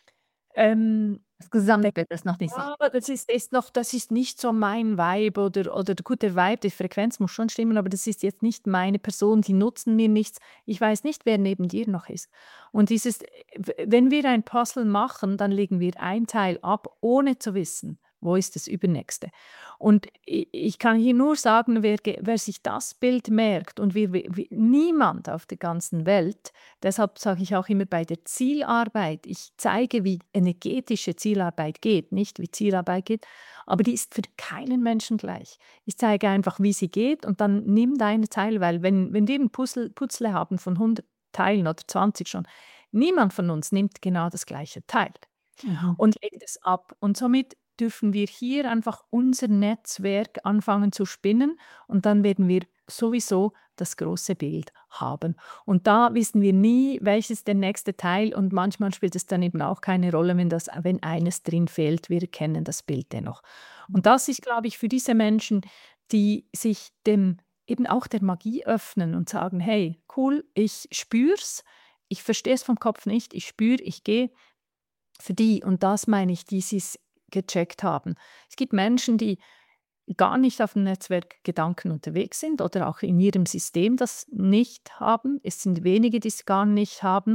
ähm, Das Gesamtbild ist noch nicht so. ja, das ist ist noch das ist nicht so mein Vibe oder oder gut, der Vibe, die Frequenz muss schon stimmen, aber das ist jetzt nicht meine Person, die nutzen mir nichts. Ich weiß nicht, wer neben dir noch ist. Und dieses w wenn wir ein Puzzle machen, dann legen wir ein Teil ab, ohne zu wissen, wo ist das Übernächste. Und i ich kann hier nur sagen, wer ge wer sich das Bild merkt und wir wir wir niemand auf der ganzen Welt, deshalb sage ich auch immer bei der Zielarbeit, ich zeige, wie energetische Zielarbeit geht, nicht wie Zielarbeit geht, aber die ist für keinen Menschen gleich. Ich zeige einfach, wie sie geht und dann nimm deine Teil, weil wenn wenn wir 'n Puzzle Puzzle haben von hundert Teilen oder zwanzig schon, niemand von uns nimmt genau das gleiche Teil Mhm. und legt es ab. Und somit dürfen wir hier einfach unser Netzwerk anfangen zu spinnen und dann werden wir sowieso das große Bild haben. Und da wissen wir nie, welches der nächste Teil und manchmal spielt es dann eben auch keine Rolle, wenn das wenn eines drin fehlt, wir kennen das Bild dennoch. Und das ist, glaube ich, für diese Menschen, die sich dem eben auch der Magie öffnen und sagen: „Hey, cool, ich spüre es, ich verstehe es vom Kopf nicht, ich spüre, ich gehe." Für die, und das meine ich, die sie's gecheckt haben. Es gibt Menschen, die gar nicht auf dem Netzwerkgedanken unterwegs sind oder auch in ihrem System das nicht haben. Es sind wenige, die es gar nicht haben.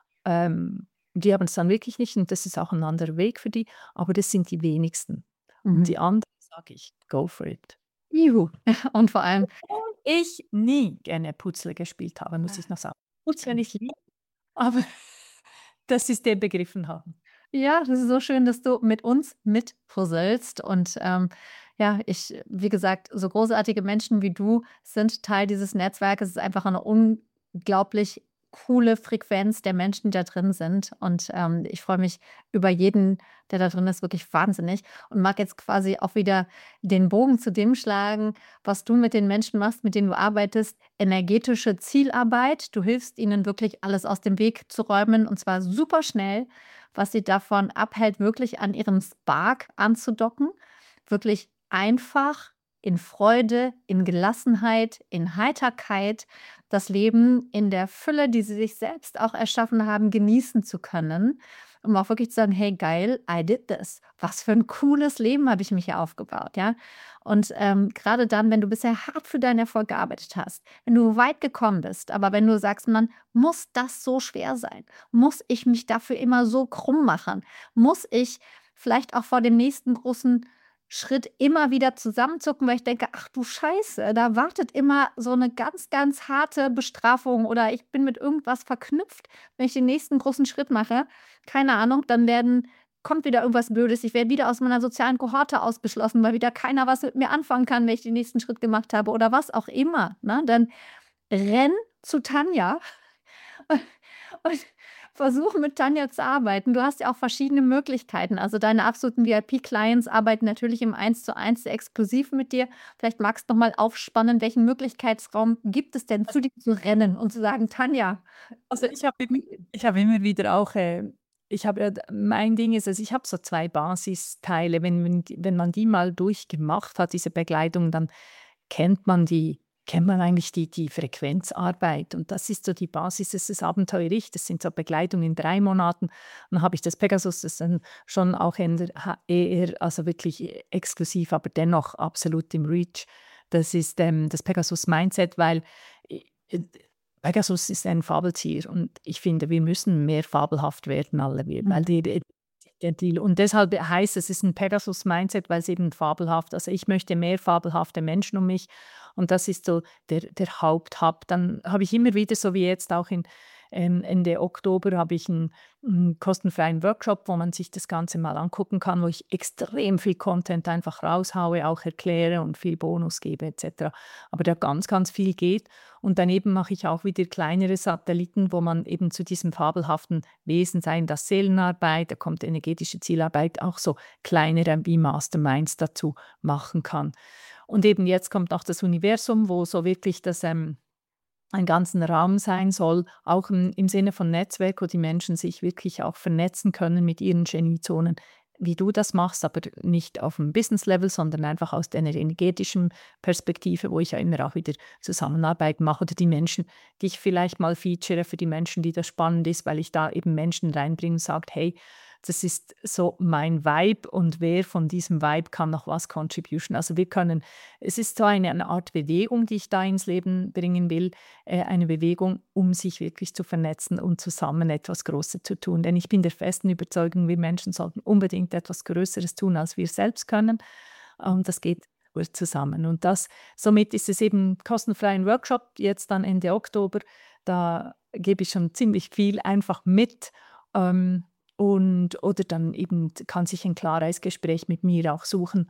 Ähm, die haben es dann wirklich nicht und das ist auch ein anderer Weg für die, aber das sind die wenigsten. Und Mhm. die anderen sage ich: „Go for it." Juhu. Und vor allem Obwohl ich nie gerne Puzzle gespielt habe, muss ich noch sagen. Puzzle ich liebe, aber dass sie's den begriffen haben. Ja, das ist so schön, dass du mit uns mitpuzzelst und, ähm, ja, ich wie gesagt, so großartige Menschen wie du sind Teil dieses Netzwerkes. Es ist einfach eine unglaublich coole Frequenz der Menschen, die da drin sind und, ähm, ich freue mich über jeden, der da drin ist, wirklich wahnsinnig und mag jetzt quasi auch wieder den Bogen zu dem schlagen, was du mit den Menschen machst, mit denen du arbeitest. Energetische Zielarbeit. Du hilfst ihnen wirklich, alles aus dem Weg zu räumen und zwar super schnell, was sie davon abhält, wirklich an ihrem Spark anzudocken. Wirklich einfach, in Freude, in Gelassenheit, in Heiterkeit das Leben in der Fülle, die sie sich selbst auch erschaffen haben, genießen zu können, um auch wirklich zu sagen: „Hey, geil, I did this. Was für 'n cooles Leben habe ich mir hier aufgebaut", ja? Und, ähm, grade dann, wenn du bisher hart für deinen Erfolg gearbeitet hast, wenn du weit gekommen bist, aber wenn du sagst: „Mann, muss das so schwer sein? Muss ich mich dafür immer so krumm machen? Muss ich vielleicht auch vor dem nächsten großen Schritt immer wieder zusammenzucken, weil ich denke: ‚Ach du Scheiße, da wartet immer so eine ganz, ganz harte Bestrafung oder ich bin mit irgendwas verknüpft, wenn ich den nächsten großen Schritt mache.‘" Keine Ahnung, dann werden kommt wieder irgendwas Blödes. Ich werde wieder aus meiner sozialen Kohorte ausgeschlossen, weil wieder keiner was mit mir anfangen kann, wenn ich den nächsten Schritt gemacht habe oder was auch immer, ne? Dann renn zu Tanja und versuchen, mit Tanja zu arbeiten. Du hast ja auch verschiedene Möglichkeiten. Also deine absoluten V I P-Clients arbeiten natürlich im Eins zu eins sehr exklusiv mit dir. Vielleicht magst du noch mal aufspannen, welchen Möglichkeitsraum gibt es denn, zu dir zu rennen und zu sagen, Tanja. Also ich habe immer, ich habe immer wieder auch, äh, ich habe ja, mein Ding ist, also ich habe so zwei Basisteile. Wenn, wenn, die- wenn man die mal durchgemacht hat, diese Begleitung, dann kennt man die, kennt man eigentlich die, die Frequenzarbeit. Und das ist so die Basis, das ist abenteuerlich. Das sind so Begleitungen in drei Monaten. Dann habe ich das Pegasus, das ist dann schon auch eher, eher, also wirklich exklusiv, aber dennoch absolut im Reach. Das ist ähm, das Pegasus Mindset, weil äh, Pegasus ist ein Fabeltier und ich finde, wir müssen mehr fabelhaft werden, alle wir, weil die, die, der Deal. Und deshalb heißt es, es ist ein Pegasus-Mindset, weil es eben fabelhaft, also ich möchte mehr fabelhafte Menschen um mich und das ist so der, der Haupthub. Dann habe ich immer wieder, so wie jetzt auch in ähm, Ende Oktober, habe ich einen, einen kostenfreien Workshop, wo man sich das Ganze mal angucken kann, wo ich extrem viel Content einfach raushaue, auch erkläre und viel Bonus gebe et cetera. Aber da ganz, ganz viel geht. Und daneben mache ich auch wieder kleinere Satelliten, wo man eben zu diesem fabelhaften Wesen, seien das Seelenarbeit, da kommt energetische Zielarbeit, auch so kleinere wie Masterminds dazu machen kann. Und eben jetzt kommt noch das Universum, wo so wirklich das ähm, ein ganzen Raum sein soll, auch im, im Sinne von Netzwerk, wo die Menschen sich wirklich auch vernetzen können mit ihren Geniezonen, wie du das machst, aber nicht auf dem Business-Level, sondern einfach aus der energetischen Perspektive, wo ich ja immer auch wieder Zusammenarbeit mache oder die Menschen, die ich vielleicht mal feature für die Menschen, die das spannend ist, weil ich da eben Menschen reinbringe und sage, hey, das ist so mein Vibe und wer von diesem Vibe kann noch was contribution. Also wir können, es ist so eine, eine Art Bewegung, die ich da ins Leben bringen will, äh, eine Bewegung, um sich wirklich zu vernetzen und zusammen etwas Großes zu tun. Denn ich bin der festen Überzeugung, wir Menschen sollten unbedingt etwas Größeres tun, als wir selbst können. Und das geht nur zusammen. Und das, somit ist es eben kostenfreien Workshop, jetzt dann Ende Oktober. Da gebe ich schon ziemlich viel einfach mit. Ähm, und, oder dann eben kann sich ein klares Gespräch mit mir auch suchen,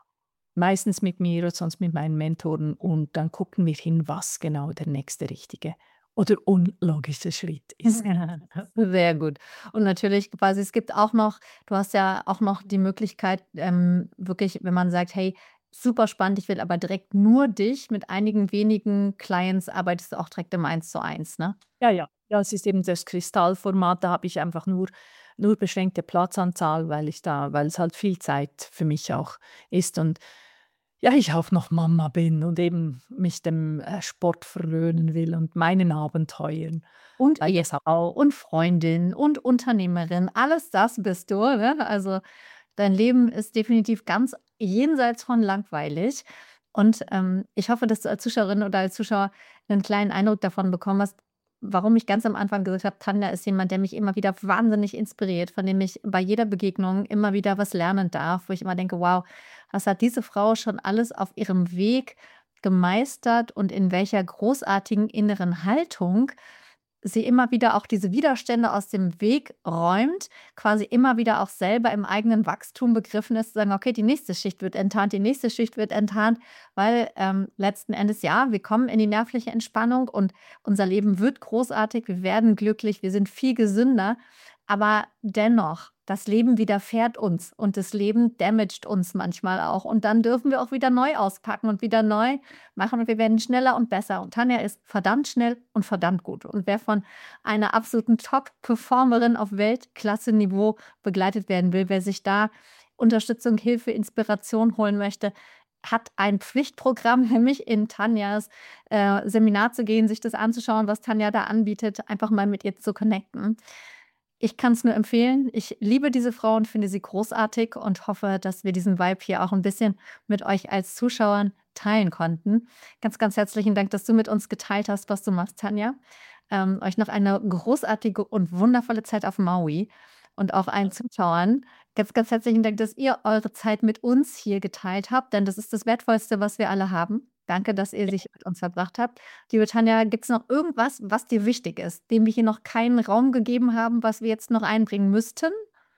meistens mit mir oder sonst mit meinen Mentoren und dann gucken wir hin, was genau der nächste richtige oder unlogische Schritt ist. Sehr gut. Und natürlich quasi, es gibt auch noch, du hast ja auch noch die Möglichkeit, ähm, wirklich, wenn man sagt, hey, super spannend, ich will aber direkt nur dich, mit einigen wenigen Clients arbeitest du auch direkt im Eins zu eins, ne? Ja, ja. Ja, es ist eben das Kristallformat, da habe ich einfach nur, nur beschränkte Platzanzahl, weil ich da, weil es halt viel Zeit für mich auch ist und ja, ich auch noch Mama bin und eben mich dem äh, Sport frönen will und meinen Abenteuern. Und Weil das auch, Ehefrau und Freundin und Unternehmerin, alles das bist du, ne? Also, dein Leben ist definitiv ganz jenseits von langweilig. Und, ähm, ich hoffe, dass du als Zuschauerin oder als Zuschauer einen kleinen Eindruck davon bekommen hast, warum ich ganz am Anfang gesagt habe, Tanja ist jemand, der mich immer wieder wahnsinnig inspiriert, von dem ich bei jeder Begegnung immer wieder was lernen darf, wo ich immer denke: „Wow, was hat diese Frau schon alles auf ihrem Weg gemeistert und in welcher großartigen inneren Haltung sie immer wieder auch diese Widerstände aus dem Weg räumt, quasi immer wieder auch selber im eigenen Wachstum begriffen ist, zu sagen: „Okay, die nächste Schicht wird enttarnt, die nächste Schicht wird enttarnt“, weil, ähm, letzten Endes, ja, wir kommen in die nervliche Entspannung und unser Leben wird großartig, wir werden glücklich, wir sind viel gesünder, aber dennoch, das Leben widerfährt uns und das Leben damaged uns manchmal auch und dann dürfen wir auch wieder neu auspacken und wieder neu machen und wir werden schneller und besser. Und Tanja ist verdammt schnell und verdammt gut. Und wer von einer absoluten Top-Performerin auf Weltklasse-Niveau begleitet werden will, wer sich da Unterstützung, Hilfe, Inspiration holen möchte, hat ein Pflichtprogramm, nämlich in Tanjas äh, Seminar zu gehen, sich das anzuschauen, was Tanja da anbietet, einfach mal mit ihr zu connecten. Ich kann es nur empfehlen. Ich liebe diese Frau und finde sie großartig und hoffe, dass wir diesen Vibe hier auch ein bisschen mit euch als Zuschauern teilen konnten. Ganz, ganz herzlichen Dank, dass du mit uns geteilt hast, was du machst, Tanja. Ähm, euch noch eine großartige und wundervolle Zeit auf Maui und auch allen Zuschauern. Ganz, ganz herzlichen Dank, dass ihr eure Zeit mit uns hier geteilt habt, denn das ist das Wertvollste, was wir alle haben. Danke, dass ihr sich mit uns verbracht habt. Liebe Tanja, gibt es noch irgendwas, was dir wichtig ist, dem wir hier noch keinen Raum gegeben haben, was wir jetzt noch einbringen müssten?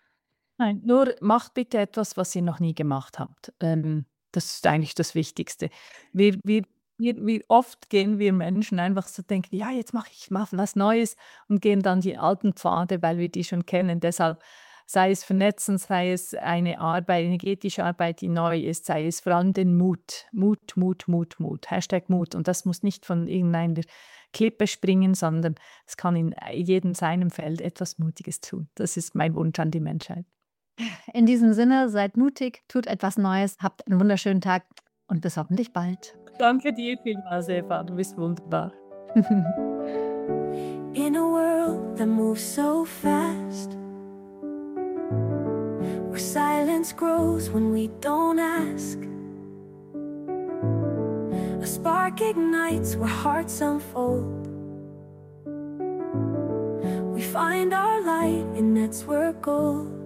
nein, nur macht bitte etwas, was ihr noch nie gemacht habt. Ähm, das ist eigentlich das Wichtigste. Wir, wir wie, wie oft gehen wir Menschen einfach so denken, ja, jetzt mache ich mach was Neues und gehen dann die alten Pfade, weil wir die schon kennen. Deshalb sei es Vernetzen, sei es eine Arbeit, energetische Arbeit, die neu ist, sei es vor allem den Mut. Mut, Mut, Mut, Mut. Hashtag Mut. Und das muss nicht von irgendeiner Klippe springen, sondern es kann in jedem seinem Feld etwas Mutiges tun. Das ist mein Wunsch an die Menschheit. In diesem Sinne, seid mutig, tut etwas Neues, habt einen wunderschönen Tag und bis hoffentlich bald. Danke dir vielmals, Eva. Du bist wunderbar. In a world that moves so fast, where silence grows when we don't ask, a spark ignites where hearts unfold. We find our light and that's where gold.